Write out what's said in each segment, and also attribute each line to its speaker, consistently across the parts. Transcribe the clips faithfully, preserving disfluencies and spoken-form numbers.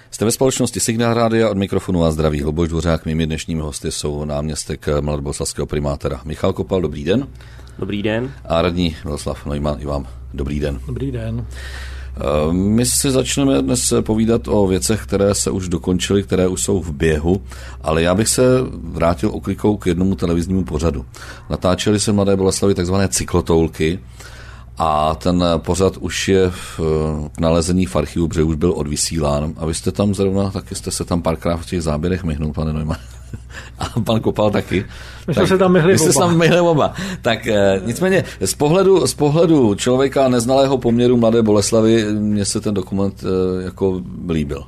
Speaker 1: Jste ve společnosti Signál Rádia, od mikrofonu a zdraví Luboš Dvořák. Mými dnešními hosty jsou náměstek mladoboleslavského primátora Michal Kopal, dobrý den.
Speaker 2: Dobrý den.
Speaker 1: A radní Miloslav Neumann, i vám dobrý den.
Speaker 3: Dobrý den.
Speaker 1: My si začneme dnes povídat o věcech, které se už dokončily, které už jsou v běhu, ale já bych se vrátil oklikou k jednomu televiznímu pořadu. Natáčely se v Mladé Boleslavi takzvané cyklotoulky a ten pořad už je v nalezení v archivu, protože už byl odvysílán. A vy jste tam zrovna, taky jste se tam párkrát v těch záběrech myhnul, pane Neumann. A pan Kopal taky.
Speaker 3: My jsme se tam myhli oba.
Speaker 1: Vy jste se tam myhli oba. Tak e, nicméně, z pohledu, z pohledu člověka neznalého poměru Mladé Boleslavy, mně se ten dokument e, jako líbil.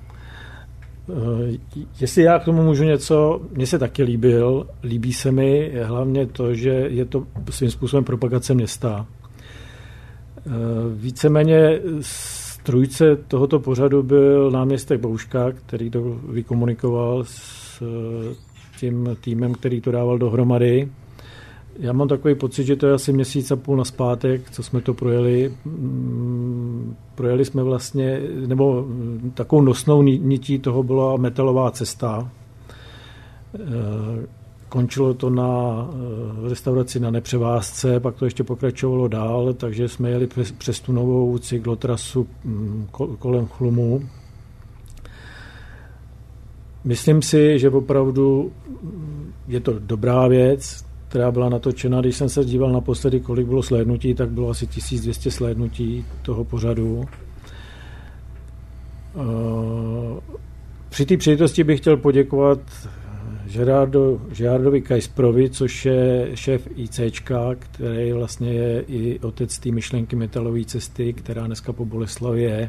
Speaker 3: Jestli já k tomu můžu něco, mně se taky líbil. Líbí se mi hlavně to, že je to svým způsobem propagace města. Víceméně strůjce tohoto pořadu byl náměstek Bouška, který to vykomunikoval s tím týmem, který to dával dohromady. Já mám takový pocit, že to je asi měsíc a půl nazpátek, co jsme to projeli. Projeli jsme vlastně, nebo takovou nosnou nití toho byla metalová cesta. Končilo to na restauraci na Nepřevázce, pak to ještě pokračovalo dál, takže jsme jeli přes, přes tu novou cyklotrasu kolem Chlumu. Myslím si, že opravdu je to dobrá věc, která byla natočena. Když jsem se díval naposledy, kolik bylo slédnutí, tak bylo asi tisíc dvě stě slédnutí toho pořadu. Při té příležitosti bych chtěl poděkovat Gerardo, Gerardovi Kajsprovi, což je šéf ICčka, který vlastně je i otec té myšlenky metalové cesty, která dneska po Boleslavi je.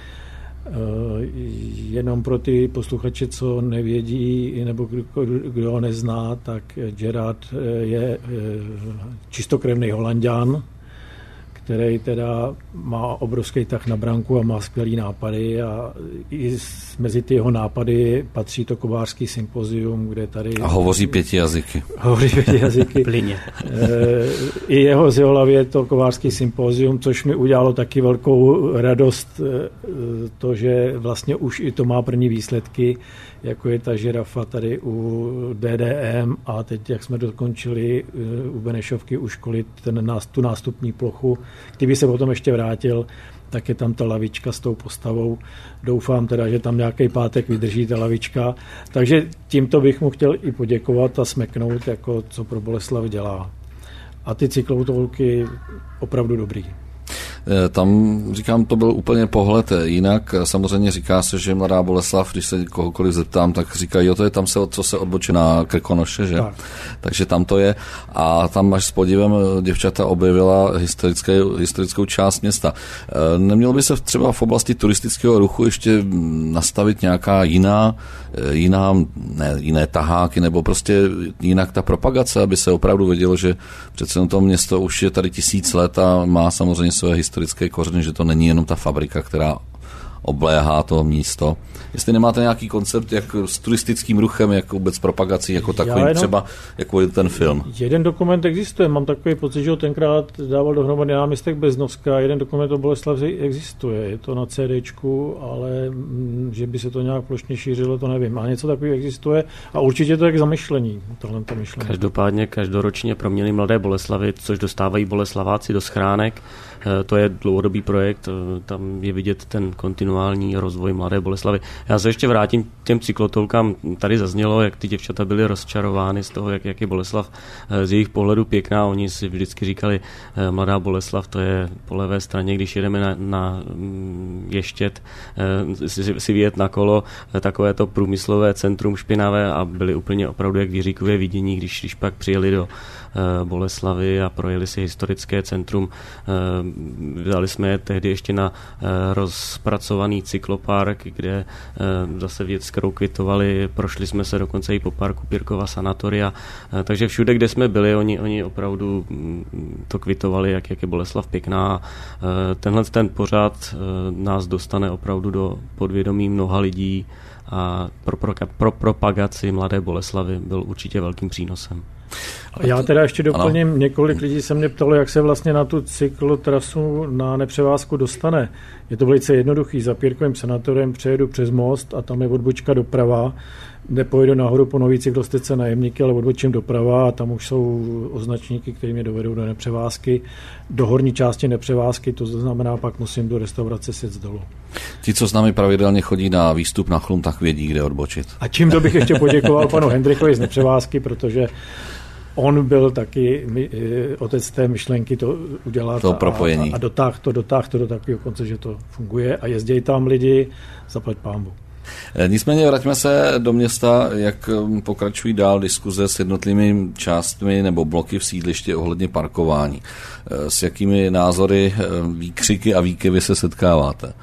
Speaker 3: Jenom pro ty posluchače, co nevědí, nebo kdo ho nezná, tak Gerard je čistokrevný Holanďan, který teda má obrovský tah na branku a má skvělý nápady a i mezi ty jeho nápady patří to kovářský sympozium, kde tady...
Speaker 1: A hovoří pěti jazyky.
Speaker 3: Hovoří pěti jazyky.
Speaker 2: Plyně.
Speaker 3: I jeho z jeho hlavy je to kovářský sympozium, což mi udělalo taky velkou radost, to, že vlastně už i to má první výsledky, jako je ta žirafa tady u D D M a teď, jak jsme dokončili u Benešovky uškolit ten, tu nástupní plochu. Kdyby se potom ještě vrátil, tak je tam ta lavička s tou postavou. Doufám teda, že tam nějaký pátek vydrží ta lavička. Takže tímto bych mu chtěl i poděkovat a smeknout, jako co pro Boleslav dělá. A ty cyklotoulky opravdu dobrý.
Speaker 1: Tam, říkám, to byl úplně pohled jinak. Samozřejmě říká se, že Mladá Boleslav, když se kohokoliv zeptám, tak říkají, jo, to je tam, se, co se odbočí na Krkonoše, že? Tak. Takže tam to je. A tam až s podívem děvčata objevila historické, historickou část města. Nemělo by se třeba v oblasti turistického ruchu ještě nastavit nějaká jiná, jiná ne, jiné taháky, nebo prostě jinak ta propagace, aby se opravdu vědělo, že přece to město už je tady tisíc let a má samozřejmě své historické kořeny, že to není jenom ta fabrika, která obléhá to místo. Jestli nemáte nějaký koncept, jak s turistickým ruchem, jak vůbec propagací, jako takový třeba, jako je ten film.
Speaker 3: Jeden dokument existuje, mám takový pocit, že ho tenkrát dával dohromady náměstek Beznovská, jeden dokument o Boleslavi existuje, je to na CDčku, ale že by se to nějak plošně šířilo, to nevím. A něco takového existuje a určitě to je k zamyšlení, tohle to myšlení.
Speaker 2: Každopádně každoročně proměny Mladé Boleslavy, což dostávají Boleslaváci do schránek, to je dlouhodobý projekt, tam je vidět ten kontinuální rozvoj Mladé Boleslavy. Já se ještě vrátím k těm cyklotoulkám. Tady zaznělo, jak ty děvčata byly rozčarovány z toho, jak, jak je Boleslav z jejich pohledu pěkná. Oni si vždycky říkali, Mladá Boleslav, to je po levé straně, když jedeme na, na Ještěd, si, si vyjet na kolo, takové to průmyslové centrum špinavé a byli úplně opravdu jak v Jiříkově vidění, když, když pak přijeli do Boleslavy a projeli si historické centrum. Vzali jsme je tehdy ještě na rozpracovaný cyklopark, kde zase věc, kterou kvitovali, prošli jsme se dokonce i po parku Pírkova sanatoria, takže všude, kde jsme byli, oni, oni opravdu to kvitovali, jak, jak je Boleslav pěkná. Tenhle ten pořad nás dostane opravdu do podvědomí mnoha lidí a pro, pro, pro propagaci Mladé Boleslavy byl určitě velkým přínosem.
Speaker 3: Já teda ještě doplním, ano. Několik lidí se mě ptalo, jak se vlastně na tu cyklotrasu na Nepřevázku dostane. Je to velice jednoduchý, za Pírkovým Senátorem přejedu přes most a tam je odbočka doprava, nepojedu nahoru po nový cyklostezce na Jemníky, ale odbočím doprava a tam už jsou označníky, které mě dovedou do nepřevázky. Do horní části nepřevázky, to znamená, pak musím do restaurace sjet dolů.
Speaker 1: Ti, co s námi pravidelně chodí na výstup na Chlum, tak vědí, kde odbočit.
Speaker 3: A čím to bych ještě poděkoval panu Hendrikovi z nepřevázky, protože on byl taky otec té myšlenky to udělat
Speaker 1: to propojení.
Speaker 3: a, a dotáh to, dotáh to do takového konce, že to funguje a jezdí tam lidi, zaplať pánbu.
Speaker 1: Nicméně vraťme se do města, jak pokračují dál diskuze s jednotlivými částmi nebo bloky v sídlišti ohledně parkování. S jakými názory, výkřiky a výkyvy se setkáváte?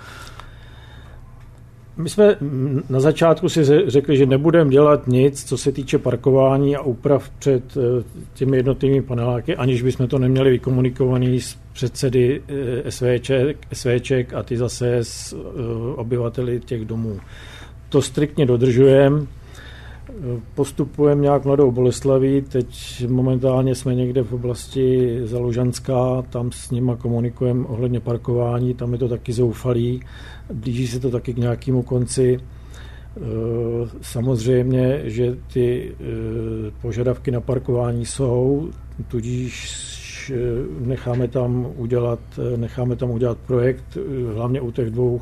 Speaker 3: My jsme na začátku si řekli, že nebudeme dělat nic, co se týče parkování a úprav před těmi jednotlivými paneláky, aniž bychom to neměli vykomunikovaný s předsedy SVČek, SVČek a ty zase s obyvateli těch domů. To striktně dodržujeme. Postupujeme nějak Mladou Boleslaví, teď momentálně jsme někde v oblasti Zalužanská, tam s nima komunikujeme ohledně parkování, tam je to taky zoufalý, blíží se to taky k nějakému konci. Samozřejmě, že ty požadavky na parkování jsou, tudíž necháme tam udělat, necháme tam udělat projekt, hlavně u těch dvou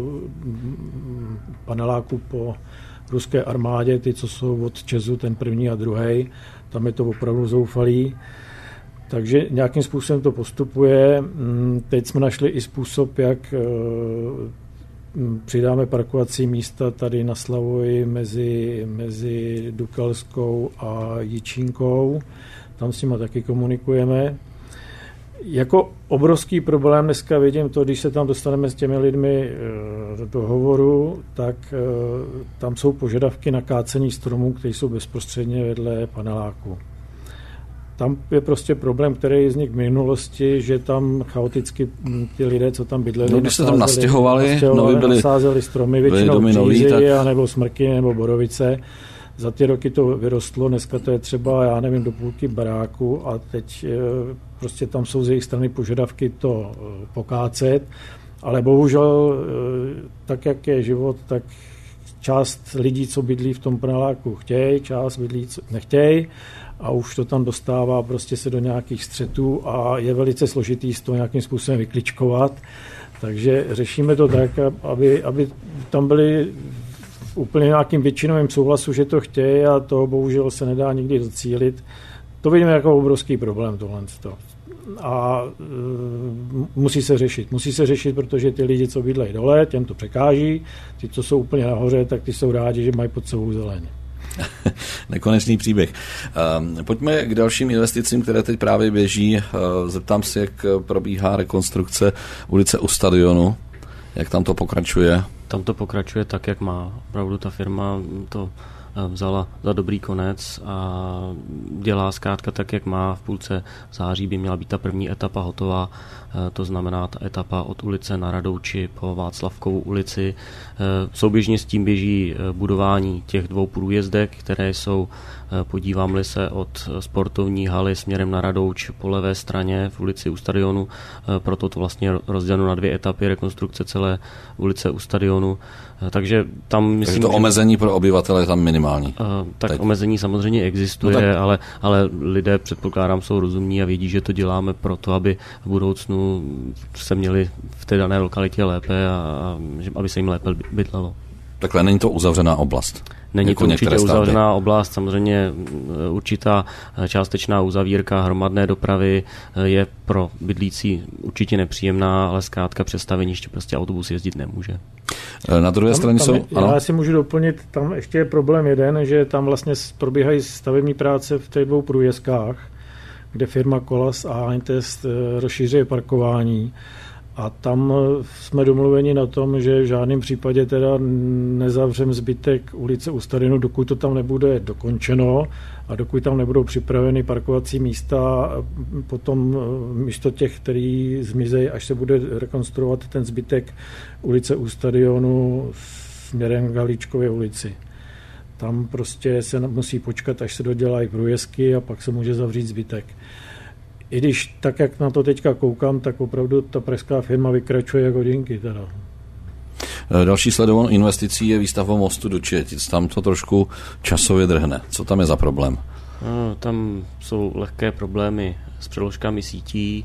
Speaker 3: paneláků po ruské armádě, ty, co jsou od Česu, ten první a druhý, tam je to opravdu zoufalý. Takže nějakým způsobem to postupuje. Teď jsme našli i způsob, jak přidáme parkovací místa tady na Slavoji mezi, mezi Dukalskou a Jičínkou. Tam s nimi taky komunikujeme. Jako obrovský problém dneska vidím to, když se tam dostaneme s těmi lidmi do hovoru, tak tam jsou požadavky na kácení stromů, které jsou bezprostředně vedle paneláku. Tam je prostě problém, který vznikl v minulosti, že tam chaoticky ty lidé, co tam bydleli,
Speaker 1: no, když se tam nastěhovali, nastěhovali
Speaker 3: byli, nasázeli stromy, většinou břízy, tak... nebo smrky, nebo borovice. Za ty roky to vyrostlo, dneska to je třeba, já nevím, do půlky baráku a teď prostě tam jsou z jejich strany požadavky to pokácet, ale bohužel tak, jak je život, tak část lidí, co bydlí v tom paneláku, chtějí, část bydlí, co nechtějí a už to tam dostává prostě se do nějakých střetů a je velice složitý z toho nějakým způsobem vykličkovat, takže řešíme to tak, aby, aby tam byly úplně nějakým většinovým souhlasu, že to chtějí a to bohužel se nedá nikdy docílit. To vidíme jako obrovský problém tohle. A e, musí se řešit. Musí se řešit, protože ty lidi, co bydlejí dole, těm to překáží. Ty, co jsou úplně nahoře, tak ty jsou rádi, že mají pod sebou zeleně.
Speaker 1: Nekonečný příběh. Pojďme k dalším investicím, které teď právě běží. Zeptám se, jak probíhá rekonstrukce ulice u stadionu. Jak tam to pokračuje?
Speaker 2: Tam to pokračuje tak, jak má. Opravdu ta firma to vzala za dobrý konec a dělá zkrátka tak, jak má. V půlce září by měla být ta první etapa hotová, to znamená ta etapa od ulice na Radouči po Václavkovou ulici. Souběžně s tím běží budování těch dvou průjezdek, které jsou, podívám-li se, od sportovní haly směrem na Radouč po levé straně v ulici u stadionu, proto to vlastně rozděleno na dvě etapy rekonstrukce celé ulice u stadionu. Takže tam myslím,
Speaker 1: Takže to že... omezení pro obyvatele je tam minimální.
Speaker 2: Uh, tak teď. Omezení samozřejmě existuje, no tak... ale, ale lidé, předpokládám, jsou rozumní a vědí, že to děláme proto, aby v budoucnu se měli v té dané lokalitě lépe a, a aby se jim lépe bydlelo.
Speaker 1: Takhle není to uzavřená oblast.
Speaker 2: Není jako to určitě uzavřená oblast, samozřejmě určitá částečná uzavírka hromadné dopravy je pro bydlící určitě nepříjemná, ale zkrátka přes staveniště prostě autobus jezdit nemůže.
Speaker 1: Na druhé
Speaker 3: tam,
Speaker 1: straně
Speaker 3: tam
Speaker 1: jsou...
Speaker 3: Je, já si můžu doplnit, tam ještě je problém jeden, že tam vlastně probíhají stavební práce v těch dvou průjezdkách, kde firma Kolas a Heintest rozšíří parkování. A tam jsme domluveni na tom, že v žádném případě teda nezavřem zbytek ulice u stadionu, dokud to tam nebude dokončeno a dokud tam nebudou připraveny parkovací místa, potom místo těch, který zmizejí, až se bude rekonstruovat ten zbytek ulice u stadionu směrem k Halíčkově ulici. Tam prostě se musí počkat, až se dodělají průjezdky a pak se může zavřít zbytek. i když tak, jak na to teďka koukám, tak opravdu ta pražská firma vykračuje jak hodinky teda.
Speaker 1: Další sledovanou investicí je výstavba mostu do Četic. Tam to trošku časově drhne. Co tam je za problém?
Speaker 2: No, tam jsou lehké problémy s přeložkami sítí,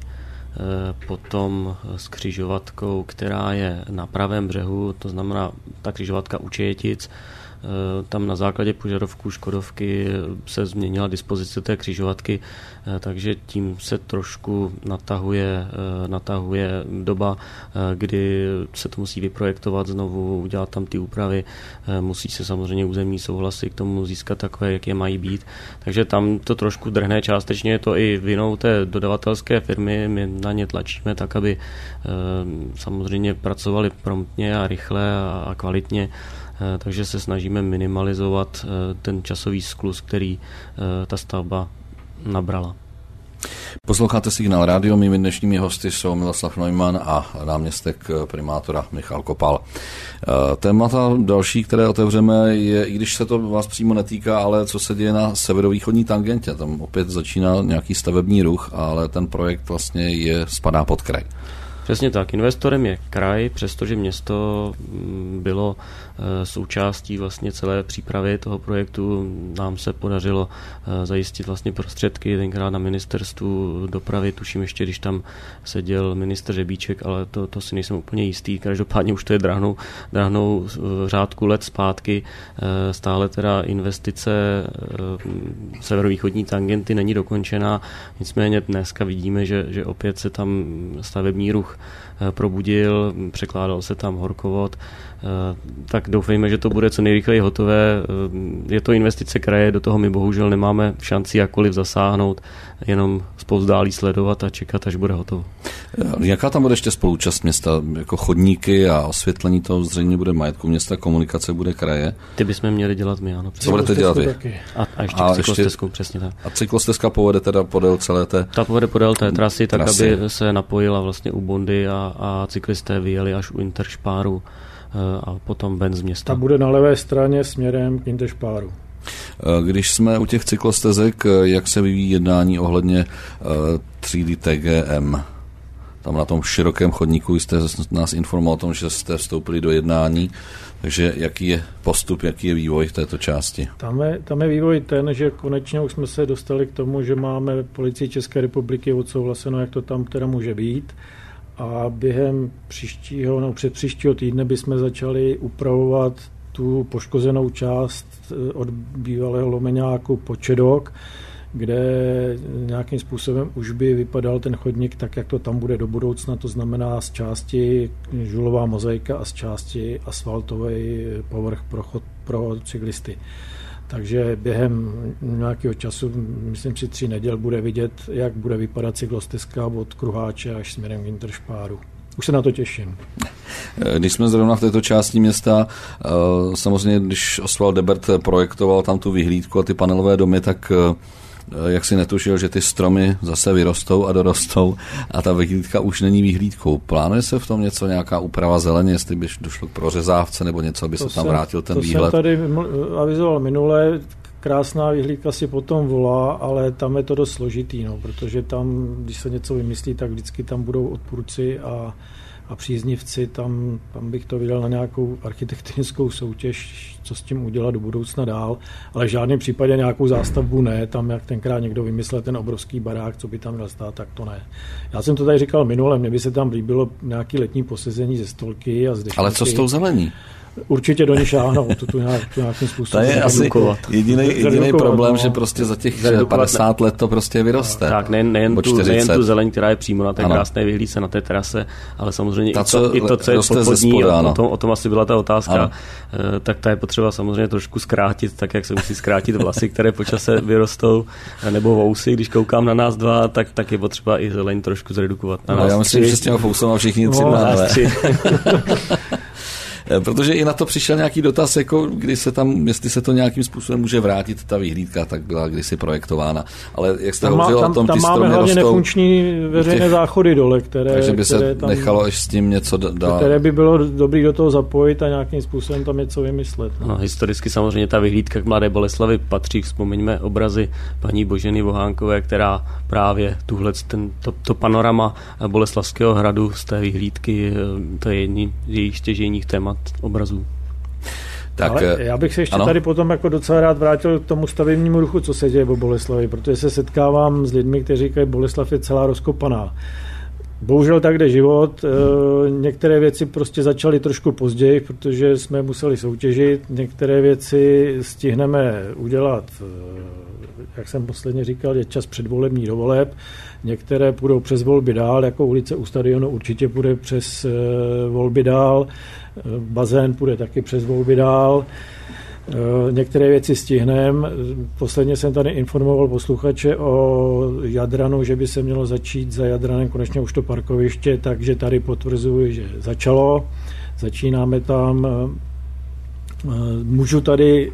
Speaker 2: potom s křižovatkou, která je na pravém břehu, to znamená ta křižovatka u Četic. Tam na základě požadavků Škodovky se změnila dispozice té křižovatky, takže tím se trošku natahuje, natahuje doba, kdy se to musí vyprojektovat znovu, udělat tam ty úpravy, musí se samozřejmě územní souhlasy k tomu získat takové, jak je mají být. Takže tam to trošku drhne, částečně je to i vinou té dodavatelské firmy, my na ně tlačíme tak, aby samozřejmě pracovali promptně a rychle a kvalitně, takže se snažíme minimalizovat ten časový skluz, který ta stavba nabrala.
Speaker 1: Posloucháte Signál rádio, mými dnešními hosty jsou Miloslav Neumann a náměstek primátora Michal Kopal. Témata další, které otevřeme, je, i když se to vás přímo netýká, ale co se děje na severovýchodní tangentě. Tam opět začíná nějaký stavební ruch, ale ten projekt vlastně je, spadá pod kraj.
Speaker 2: Přesně tak. Investorem je kraj, přestože město bylo součástí vlastně celé přípravy toho projektu. Nám se podařilo zajistit vlastně prostředky tenkrát na ministerstvu dopravy, tuším ještě, když tam seděl ministr Řebíček, ale to, to si nejsem úplně jistý. Každopádně už to je drahnou, drahnou řádku let zpátky. Stále teda investice severovýchodní tangenty není dokončená, nicméně dneska vidíme, že, že opět se tam stavební ruch probudil, překládal se tam horkovod, tak doufejme, že to bude co nejrychleji hotové. Je to investice kraje, do toho my bohužel nemáme šanci jakkoliv zasáhnout, jenom zpovzdálí sledovat a čekat, až bude hotovo.
Speaker 1: Jaká tam bude ještě spoluúčast města? Jako chodníky a osvětlení toho zřejmě bude majetku města, komunikace bude kraje?
Speaker 2: Ty bychom měli dělat my, ano.
Speaker 1: Co budete dělat vy?
Speaker 2: A, a ještě a cyklostezku, ještě, přesně tak.
Speaker 1: A cyklostezka povede teda podél celé té...
Speaker 2: Ta povede podél té trasy, tak trasy. Aby se napojila vlastně u Bondy a, a cyklisté vyjeli až u Interšpáru a potom ven z města.
Speaker 3: Ta bude na levé straně směrem k Interšpáru.
Speaker 1: Když jsme u těch cyklostezek, jak se vyvíjí jednání ohledně třídy T G M? Tam na tom širokém chodníku jste nás informoval o tom, že jste vstoupili do jednání, takže jaký je postup, jaký je vývoj v této části?
Speaker 3: Tam je, tam je vývoj ten, že konečně už jsme se dostali k tomu, že máme Policii České republiky odsouhlaseno, jak to tam teda může být. A během příštího, no před příštího týdne bychom začali upravovat tu poškozenou část od bývalého lomeňáku Počedok, kde nějakým způsobem už by vypadal ten chodník tak, jak to tam bude do budoucna, to znamená z části žulová mozaika a z části asfaltový povrch pro, chod, pro cyklisty. Takže během nějakého času, myslím si tři neděl, bude vidět, jak bude vypadat cyklostezka od Kruháče až směrem k Interšpáru. Už se na to těším.
Speaker 1: Když jsme zrovna v této části města, samozřejmě, když Oswald Debert projektoval tam tu vyhlídku a ty panelové domy, tak jak si netušil, že ty stromy zase vyrostou a dorostou a ta vyhlídka už není vyhlídkou. Plánuje se v tom něco, nějaká úprava zeleně, jestli by došlo k prořezávce nebo něco, aby to se tam jsem, vrátil ten
Speaker 3: to
Speaker 1: výhled?
Speaker 3: To jsem tady avizoval minule, krásná vyhlídka si potom volá, ale tam je to dost složitý, no, protože tam, když se něco vymyslí, tak vždycky tam budou odpůrci a a příznivci, tam, tam bych to vydal na nějakou architektonickou soutěž, co s tím udělat do budoucna dál, ale v žádném případě nějakou zástavbu ne, tam jak tenkrát někdo vymyslel ten obrovský barák, co by tam měl stát, tak to ne. Já jsem to tady říkal minule, mně by se tam líbilo nějaký letní posezení ze stolky a z dešníky.
Speaker 1: Ale co s tou zelení?
Speaker 3: Určitě do ní šáhnou, to tu nějak, tu nějakým způsobem.
Speaker 1: To je asi jediný, jediný problém, no, že prostě za těch padesát let to prostě vyroste.
Speaker 2: Tak, nejen, nejen, tu, nejen tu zeleň, která je přímo na té ano. krásné vyhlídce, na té terase, ale samozřejmě ta, i, to, i to, co je podvodní, spoda, o, tom, o tom asi byla ta otázka, ano. tak ta je potřeba samozřejmě trošku zkrátit, tak jak se musí zkrátit vlasy, které po čase vyrostou, nebo vousy, když koukám na nás dva, tak, tak je potřeba i zeleň trošku zredukovat. Na
Speaker 1: no,
Speaker 2: nás
Speaker 1: já myslím, tři. Že s těma fousama všichni tři
Speaker 2: no,
Speaker 1: máme. Protože i na to přišel nějaký dotaz, jako kdy se tam, jestli se to nějakým způsobem může vrátit, ta vyhlídka, tak byla kdysi projektována. Ale jak jste hovořil o tom,
Speaker 3: tam
Speaker 1: ty
Speaker 3: máme
Speaker 1: stromy
Speaker 3: hlavně
Speaker 1: rostou,
Speaker 3: nefunkční veřejné těch, záchody dole, které,
Speaker 1: takže by
Speaker 3: které
Speaker 1: se
Speaker 3: tam,
Speaker 1: nechalo až s tím něco dát.
Speaker 3: Které by bylo dobrý do toho zapojit a nějakým způsobem tam něco vymyslet.
Speaker 2: No, historicky samozřejmě ta vyhlídka k Mladé Boleslavi patří, vzpomeňme obrazy paní Boženy Vohánkové, která právě tuhle ten, to, to panorama Boleslavského hradu z té vyhlídky, to je jedný z jejich stěžejních témat obrazů.
Speaker 3: Tak, ale já bych se ještě ano? tady potom jako docela rád vrátil k tomu stavebnímu ruchu, co se děje v Boleslavi, protože se setkávám s lidmi, kteří říkají, Boleslav je celá rozkopaná. Bohužel tak jde život. Některé věci prostě začaly trošku později, protože jsme museli soutěžit. Některé věci stihneme udělat, jak jsem posledně říkal, je čas předvolební do voleb. Některé půjdou přes volby dál, jako ulice u stadionu určitě půjde přes volby dál. Bazén půjde taky přes volby dál. Některé věci stihnem. Posledně jsem tady informoval posluchače o Jadranu, že by se mělo začít za Jadranem konečně už to parkoviště, takže tady potvrzuji, že začalo. Začínáme tam. Můžu tady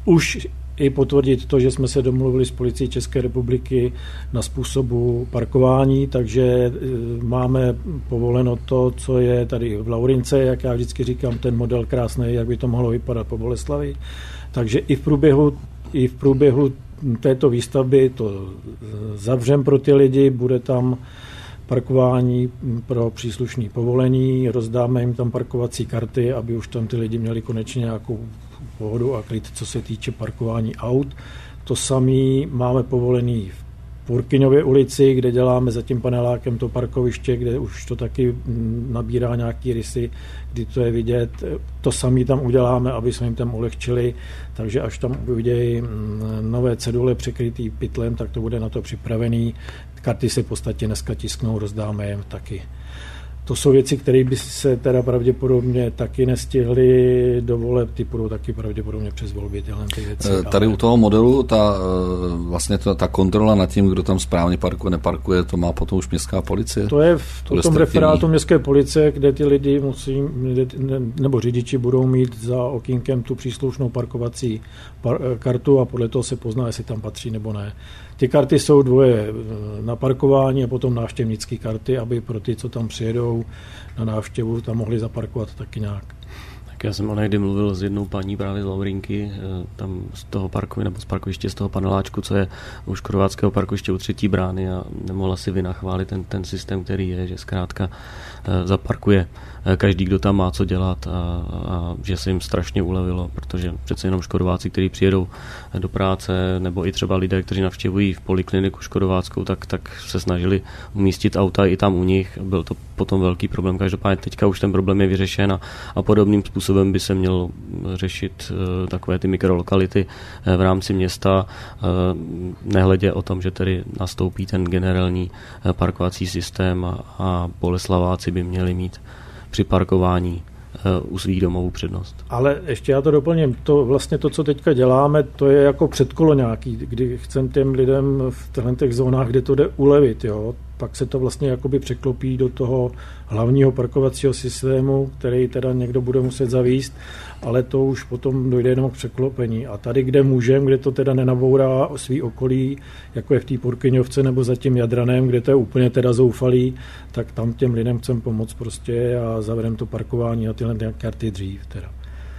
Speaker 3: už i potvrdit to, že jsme se domluvili s policií České republiky na způsobu parkování, takže máme povoleno to, co je tady v Laurince, jak já vždycky říkám, ten model krásný, jak by to mohlo vypadat po Boleslavi. Takže i v průběhu, i v průběhu této výstavby to zavřem pro ty lidi, bude tam parkování pro příslušné povolení, rozdáme jim tam parkovací karty, aby už tam ty lidi měli konečně nějakou pohodu a klid, co se týče parkování aut. To samé máme povolený v Purkyňově ulici, kde děláme za tím panelákem to parkoviště, kde už to taky nabírá nějaký rysy, kdy to je vidět. To samé tam uděláme, aby jsme jim tam ulehčili, takže až tam uvidějí nové cedule překrytý pytlem, tak to bude na to připravený. Karty se v podstatě dneska tisknou, rozdáme jim taky. To jsou věci, které by se teda pravděpodobně taky nestihly do voleb, ty budou taky pravděpodobně přes volby tyhle ty věci.
Speaker 1: Tady ale u toho modelu ta, vlastně ta, ta kontrola nad tím, kdo tam správně parkuje, neparkuje, to má potom už městská policie?
Speaker 3: To je v to tom referátu městské policie, kde ty lidi musí, nebo řidiči budou mít za okýnkem tu příslušnou parkovací par, kartu a podle toho se pozná, jestli tam patří nebo ne. Ty karty jsou dvoje na parkování a potom návštěvnické karty, aby pro ty, co tam přijedou na návštěvu, tam mohli zaparkovat taky nějak.
Speaker 2: Tak já jsem onehdy mluvil s jednou paní právě z Laurinky, tam z toho parkoviště nebo z parkoviště, z toho paneláčku, co je u Škodováckého parkoviště u třetí brány a nemohla si vynachválit ten, ten systém, který je, že zkrátka zaparkuje každý, kdo tam má co dělat a, a že se jim strašně ulevilo, protože přece jenom Škodováci, kteří přijedou do práce, nebo i třeba lidé, kteří navštěvují v polikliniku Škodováckou, tak, tak se snažili umístit auta i tam u nich. Byl to potom velký problém. Každopádně teďka už ten problém je vyřešen a, a podobným způsobem by se měl řešit uh, takové ty mikrolokality uh, v rámci města, uh, nehledě o tom, že tedy nastoupí ten generální uh, parkovací systém a, a Boleslaváci by měli mít při parkování u svých domovů přednost.
Speaker 3: Ale ještě já to doplním, to vlastně to, co teďka děláme, to je jako předkolo nějaký, kdy chcem těm lidem v těchto zónách, kde to jde, ulevit, jo. Pak se to vlastně jakoby překlopí do toho hlavního parkovacího systému, který teda někdo bude muset zavíst, ale to už potom dojde jenom k překlopení. A tady, kde můžeme, kde to teda nenabourá svý okolí, jako je v té Purkyňovce nebo za tím Jadranem, kde to je úplně teda zoufalý, tak tam těm lidem chcem pomoct prostě a zavedeme to parkování a tyhle karty dřív teda.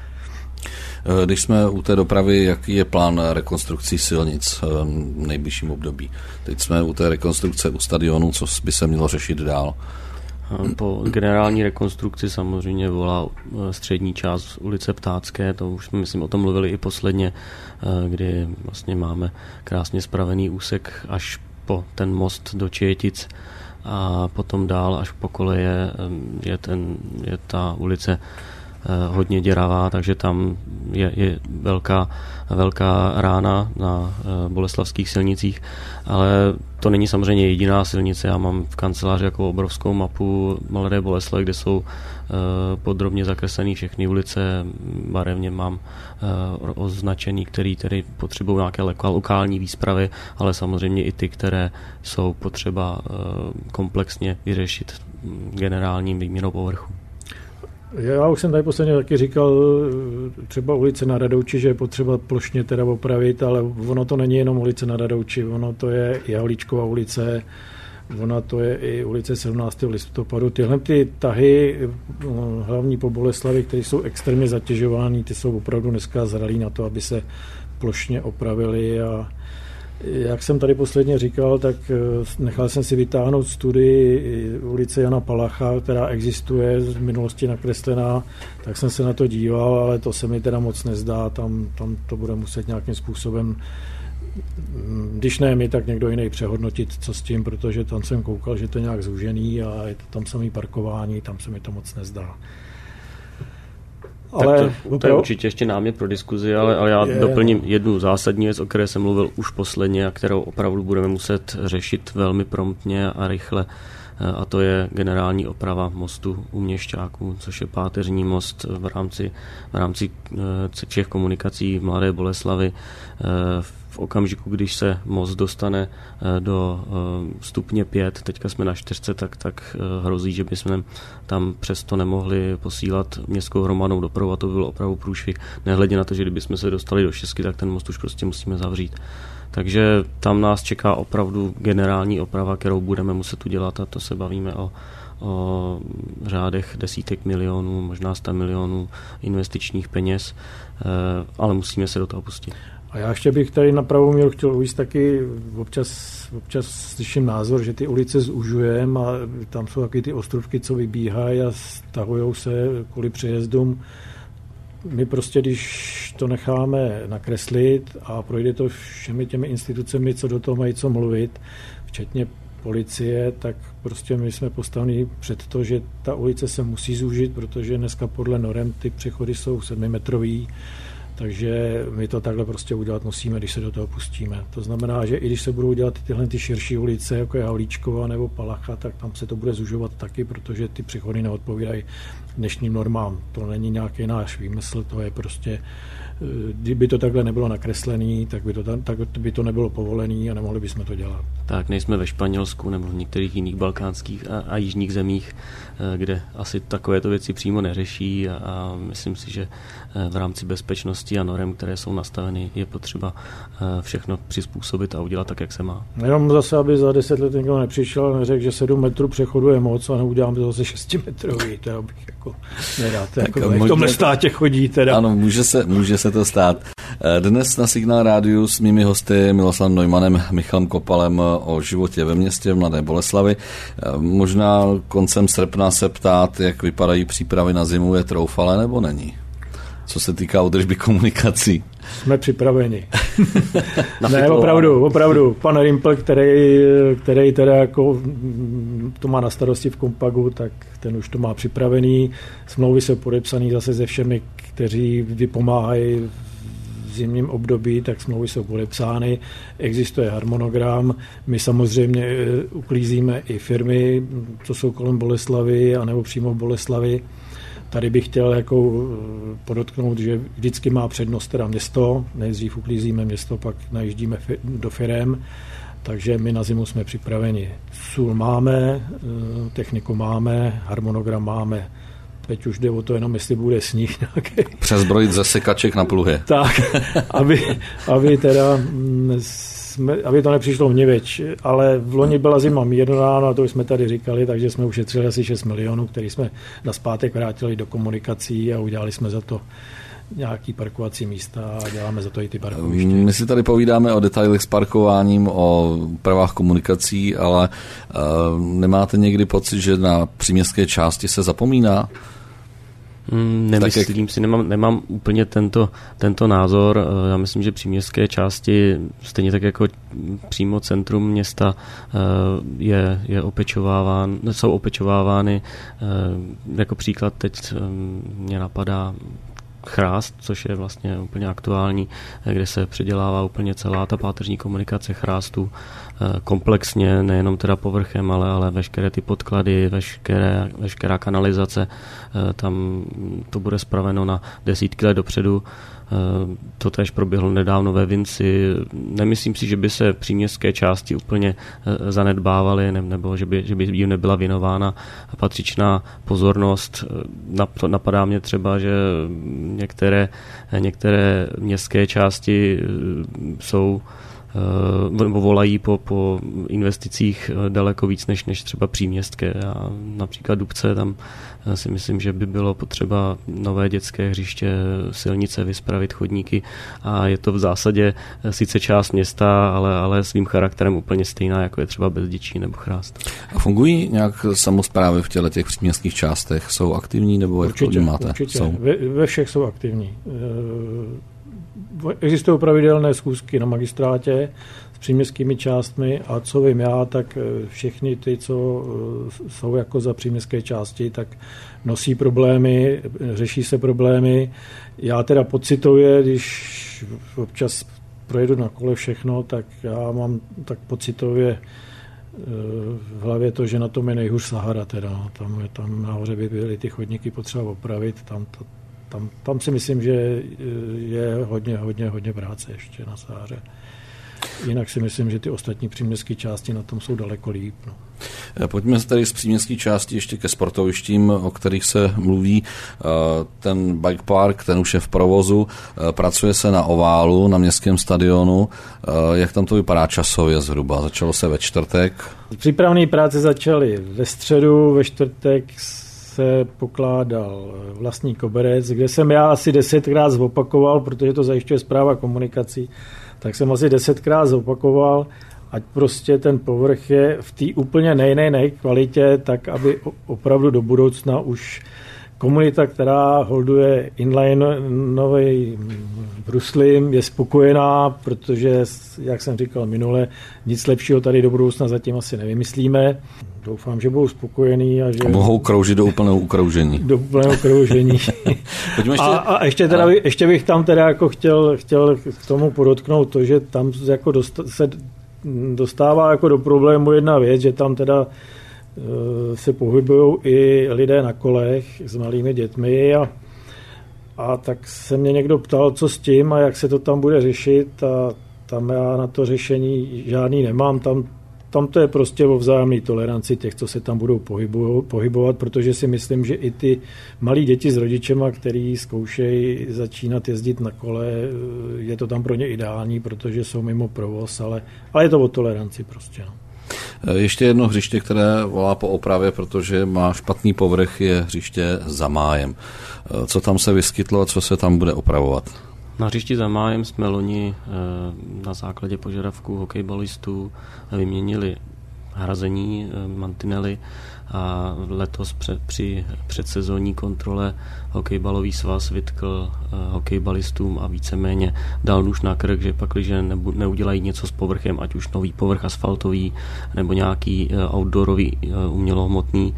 Speaker 1: Když jsme u té dopravy, jaký je plán rekonstrukcí silnic v nejbližším období? Teď jsme u té rekonstrukce u stadionu, co by se mělo řešit dál?
Speaker 2: Po generální rekonstrukci samozřejmě volá střední část ulice Ptácké, to už jsme, myslím, o tom mluvili i posledně, kdy vlastně máme krásně spravený úsek až po ten most do Čijetic a potom dál až po koleje je, ten, je ta ulice hodně děravá, takže tam je, je velká, velká rána na boleslavských silnicích, ale to není samozřejmě jediná silnice. Já mám v kanceláři jako obrovskou mapu Mladé Boleslavi, kde jsou podrobně zakreslené všechny ulice, barevně mám označený, který tedy potřebují nějaké lokální výspravy, ale samozřejmě i ty, které jsou potřeba komplexně vyřešit generálním výměnou povrchu.
Speaker 3: Já už jsem tady posledně taky říkal, třeba ulice na Radouči, že je potřeba plošně teda opravit, ale ono to není jenom ulice na Radouči, ono to je i Havlíčkova ulice, ona to je i ulice sedmnáctého listopadu. Tyhle ty tahy, hlavní po Boleslavi, které jsou extrémně zatěžovány, ty jsou opravdu dneska zralí na to, aby se plošně opravili. A jak jsem tady posledně říkal, tak nechal jsem si vytáhnout studii ulice Jana Palacha, která existuje, z minulosti nakreslená, tak jsem se na to díval, ale to se mi teda moc nezdá, tam, tam to bude muset nějakým způsobem, když ne my, tak někdo jiný přehodnotit, co s tím, protože tam jsem koukal, že to je nějak zúžený a je to tam samý parkování, tam se mi to moc nezdá.
Speaker 2: Ale to, to je určitě ještě námět pro diskuzi, ale, ale já je, doplním jednu zásadní věc, o které jsem mluvil už posledně a kterou opravdu budeme muset řešit velmi promptně a rychle, a to je generální oprava mostu u Měšťáků, což je páteřní most v rámci, v rámci všech komunikací v Mladé Boleslavi. V okamžiku, když se most dostane do stupně pět, teďka jsme na čtyřce, tak, tak hrozí, že bychom tam přesto nemohli posílat městskou hromadnou dopravu a to byl opravdu průšvih. Nehledě na to, že kdybychom se dostali do šestky, tak ten most už prostě musíme zavřít. Takže tam nás čeká opravdu generální oprava, kterou budeme muset udělat a to se bavíme o, o řádech desítek milionů, možná sta milionů investičních peněz, ale musíme se do toho pustit.
Speaker 3: A já ještě bych tady na pravou míru chtěl uvést taky, občas, občas slyším názor, že ty ulice zužujeme a tam jsou taky ty ostrůvky, co vybíhají a stahujou se kvůli přejezdům. My prostě, když to necháme nakreslit a projde to všemi těmi institucemi, co do toho mají co mluvit, včetně policie, tak prostě my jsme postaveni před to, že ta ulice se musí zúžit, protože dneska podle norem ty přechody jsou sedmimetrový, takže my to takhle prostě udělat musíme, když se do toho pustíme. To znamená, že i když se budou dělat tyhle ty širší ulice, jako je Havlíčkova nebo Palacha, tak tam se to bude zužovat taky, protože ty přechody neodpovídají dnešním normám. To není nějaký náš výmysl, to je prostě, kdyby to takhle nebylo nakreslený, tak by to, tak by to nebylo povolený a nemohli bychom to dělat.
Speaker 2: Tak nejsme ve Španělsku nebo v některých jiných balkánských a, a jižních zemích, kde asi takovéto věci přímo neřeší a, a myslím si, že v rámci bezpečnosti a norem, které jsou nastaveny, je potřeba všechno přizpůsobit a udělat tak, jak se má.
Speaker 3: Jenom zase, aby za deset let někdo nepřišel a neřekl, že sedm metrů přechodu je moc a neudělám to zase šestimetrový, to bych jako nedat. Jako, v tomhle státě chodí teda.
Speaker 1: Ano, může se, může se to stát. Dnes na Signál Rádiu s mými hosty Miloslavem Neumannem, Michalem Kopalem o životě ve městě v Mladé Boleslavi. Možná koncem srpna se ptát, jak vypadají přípravy na zimu, je troufalé nebo není? Co se týká údržby komunikací.
Speaker 3: Jsme připraveni. Ne, opravdu, opravdu. Pan Rimpl, který, který teda jako to má na starosti v Kompagu, tak ten už to má připravený. Smlouvy jsou podepsané zase se všemi, kteří vypomáhají v zimním období, tak smlouvy jsou podepsány. Existuje harmonogram. My samozřejmě uklízíme i firmy, co jsou kolem Boleslavy, anebo přímo v Boleslavi. Tady bych chtěl jako podotknout, že vždycky má přednost teda město, nejdřív uklízíme město, pak najíždíme do firem, takže my na zimu jsme připraveni. Sůl máme, techniku máme, harmonogram máme. Teď už jde o to jenom, jestli bude sníh nějaký.
Speaker 1: Přezbrojit ze sekaček na pluhy.
Speaker 3: Tak, aby, aby teda jsme, aby to nepřišlo vniveč, ale v loni byla zima mírná, a to už jsme tady říkali, takže jsme ušetřili asi šest milionů, který jsme nazpátek vrátili do komunikací a udělali jsme za to nějaký parkovací místa a děláme za to i ty parkoviště.
Speaker 1: My si tady povídáme o detailech s parkováním, o pravách komunikací, ale uh, nemáte někdy pocit, že na příměstské části se zapomíná?
Speaker 2: Mm, nemyslím jak... si, nemám, nemám úplně tento, tento názor. Já myslím, že příměstské části, stejně tak jako přímo centrum města, je, je opečováván, jsou opečovávány. Jako příklad teď mě napadá Chrást, což je vlastně úplně aktuální, kde se předělává úplně celá ta páteřní komunikace Chrástu komplexně, nejenom teda povrchem, ale, ale veškeré ty podklady, veškeré, veškerá kanalizace, tam to bude spraveno na desítky let dopředu To též proběhlo nedávno ve Vinci. Nemyslím si, že by se příměstské části úplně zanedbávaly, nebo že by, že by jim nebyla věnována patřičná pozornost. Napadá mě třeba, že některé, některé městské části jsou nebo volají po, po investicích daleko víc než, než třeba příměstské. A například Dubce, tam si myslím, že by bylo potřeba nové dětské hřiště, silnice, vyspravit chodníky a je to v zásadě sice část města, ale, ale svým charakterem úplně stejná, jako je třeba Bezděčí nebo Chrást.
Speaker 1: A fungují nějak samosprávy v těle těch příměstských částech? Jsou aktivní nebo jak to máte?
Speaker 3: Určitě,
Speaker 1: jsou?
Speaker 3: Ve, ve všech jsou aktivní. Existují pravidelné schůzky na magistrátě s příměstskými částmi a co vím já, tak všechny ty, co jsou jako za příměstské části, tak nosí problémy, řeší se problémy. Já teda pocitově, když občas projedu na kole všechno, tak já mám tak pocitově v hlavě to, že na tom je nejhůř Sahara teda. Tam, tam nahoře by byly ty chodníky potřeba opravit, tam to Tam, tam si myslím, že je hodně, hodně, hodně práce ještě na Sahaře. Jinak si myslím, že ty ostatní příměstské části na tom jsou daleko líp. No.
Speaker 1: Pojďme tady z příměstské části ještě ke sportovištím, o kterých se mluví. Ten bike park, ten už je v provozu, pracuje se na oválu, na městském stadionu. Jak tam to vypadá časově zhruba? Začalo se ve čtvrtek?
Speaker 3: Přípravné práce začaly ve středu, ve čtvrtek se pokládal vlastní koberec, kde jsem já asi desetkrát zopakoval, protože to zajišťuje správa komunikací, tak jsem asi desetkrát zopakoval, ať prostě ten povrch je v té úplně nej, nej, nej kvalitě, tak aby opravdu do budoucna už komunita, která holduje inlineový bruslim, je spokojená, protože, jak jsem říkal minule, nic lepšího tady do budoucna zatím asi nevymyslíme. Doufám, že budou spokojení. A, že
Speaker 1: a mohou kroužit do úplného ukroužení.
Speaker 3: Do úplného ukroužení.
Speaker 1: ještě...
Speaker 3: A, a ještě, teda, a... ještě bych tam teda jako chtěl, chtěl k tomu podotknout to, že tam jako dost, se dostává jako do problému jedna věc, že tam teda se pohybují i lidé na kolech s malými dětmi a, a tak se mě někdo ptal, co s tím a jak se to tam bude řešit a tam já na to řešení žádný nemám, tam, tam to je prostě o vzájemné toleranci těch, co se tam budou pohybovat, protože si myslím, že i ty malí děti s rodičema, který zkoušejí začínat jezdit na kole, je to tam pro ně ideální, protože jsou mimo provoz, ale, ale je to o toleranci prostě, no.
Speaker 1: Ještě jedno hřiště, které volá po opravě, protože má špatný povrch, je hřiště Za Májem. Co tam se vyskytlo a co se tam bude opravovat?
Speaker 2: Na hřišti Za Májem jsme loni na základě požadavků hokejbalistů vyměnili hrazení, mantinely a letos před, při předsezónní kontrole hokejbalový svaz vytkl hokejbalistům a víceméně dal nůž na krk, že pakliže neudělají něco s povrchem, ať už nový povrch asfaltový nebo nějaký outdoorový umělohmotný,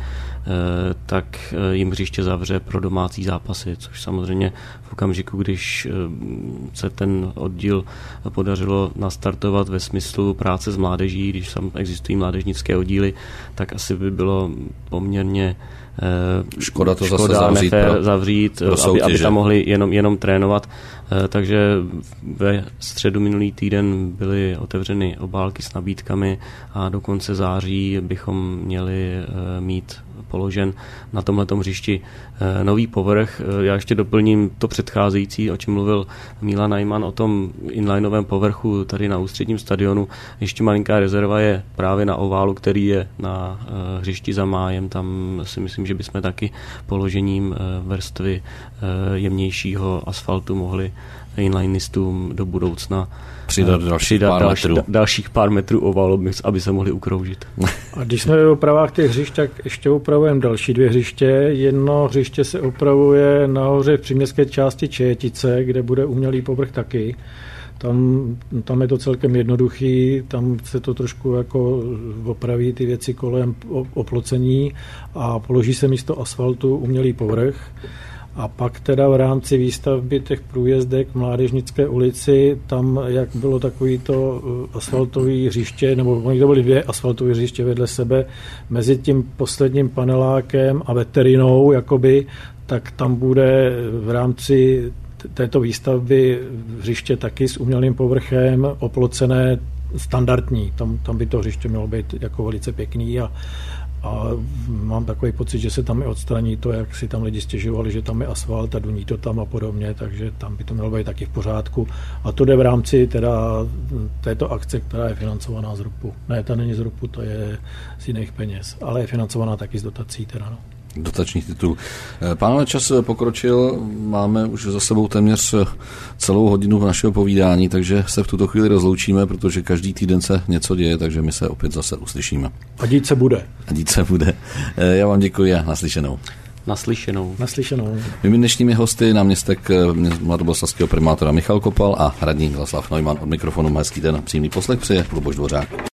Speaker 2: tak jim hřiště zavře pro domácí zápasy, což samozřejmě v okamžiku, když se ten oddíl podařilo nastartovat ve smyslu práce s mládeží, když tam existují mládežnické oddíly, tak asi by bylo poměrně
Speaker 1: škoda to
Speaker 2: škoda
Speaker 1: zase zavřít, pro,
Speaker 2: zavřít
Speaker 1: pro
Speaker 2: aby, aby tam mohli jenom, jenom trénovat. Takže ve středu minulý týden byly otevřeny obálky s nabídkami a do konce září bychom měli mít položen na tomhletom hřišti nový povrch. Já ještě doplním to předcházející, o čem mluvil Milan Najman, o tom inlineovém povrchu tady na Ústředním stadionu. Ještě malinká rezerva je právě na oválu, který je na hřišti Za Májem. Tam si myslím, že bychom taky položením vrstvy jemnějšího asfaltu mohli inlinistům do budoucna
Speaker 1: přidat další
Speaker 2: přidat
Speaker 1: pár
Speaker 2: další,
Speaker 1: metrů.
Speaker 2: dalších pár metrů ovalu, aby se mohli ukroužit.
Speaker 3: A když jsme v opravách těch hřišť, tak ještě opravujeme další dvě hřiště. Jedno hřiště se opravuje nahoře v příměstské části Čejetice, kde bude umělý povrch taky. Tam, tam je to celkem jednoduchý, tam se to trošku jako opraví ty věci kolem oplocení a položí se místo asfaltu umělý povrch. A pak teda v rámci výstavby těch průjezdek v Mládežnické ulici, tam jak bylo takovýto asfaltový hřiště, nebo oni to byly dvě asfaltové hřiště vedle sebe, mezi tím posledním panelákem a veterinou, jakoby, tak tam bude v rámci této výstavby hřiště taky s umělým povrchem, oplocené, standardní. Tam, tam by to hřiště mělo být jako velice pěkný a, a mám takový pocit, že se tam i odstraní to, jak si tam lidi stěžovali, že tam je asfalt a duní to tam a podobně, takže tam by to mělo být taky v pořádku. A to jde v rámci teda této akce, která je financovaná z R U P u. Ne, ta není z R U P u, to je z jiných peněz, ale je financovaná taky z dotací teda, no.
Speaker 1: Dotačních titulů. Pánové, čas pokročil, máme už za sebou téměř celou hodinu našeho povídání, takže se v tuto chvíli rozloučíme, protože každý týden se něco děje, takže my se opět zase uslyšíme.
Speaker 3: A dít se bude.
Speaker 1: A dít se bude. Já vám děkuji a naslyšenou.
Speaker 2: Naslyšenou.
Speaker 3: Naslyšenou.
Speaker 1: Mými dnešními hosty náměstek mladoboleslavského primátora Michal Kopal a radní Miloslav Neumann. Od mikrofonu hezký den a příjemný poslech přeje Luboš Dvořák.